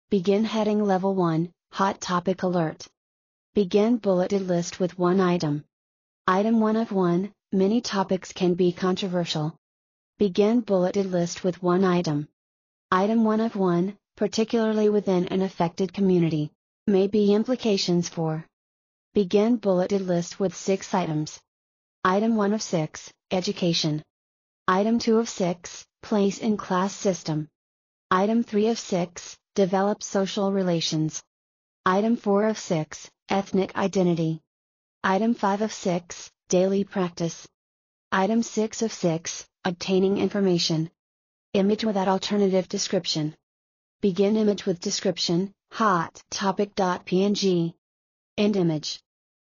Begin heading Level 1, Hot Topic Alert. Begin bulleted list with one item. Item 1 of 1, many topics can be controversial. Begin bulleted list with one item. Item 1 of 1, particularly within an affected community. May be implications for. Begin bulleted list with 6 items. Item 1 of 6, education. Item 2 of 6, place in class system. Item 3 of 6, develop social relations. Item 4 of 6, ethnic identity. Item 5 of 6, daily practice. Item 6 of 6, obtaining information. Image without alternative description. Begin image with description, hot topic.png. End image.